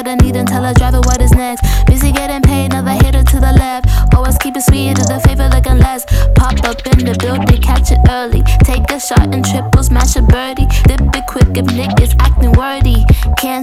what I need and tell a driver what is next. Busy getting paid, another hitter to the left. Always keep it sweet to the favor looking less. Pop up in the building, catch it early. Take a shot and triple, smash a birdie. Dip it quick if Nick is acting wordy. Can't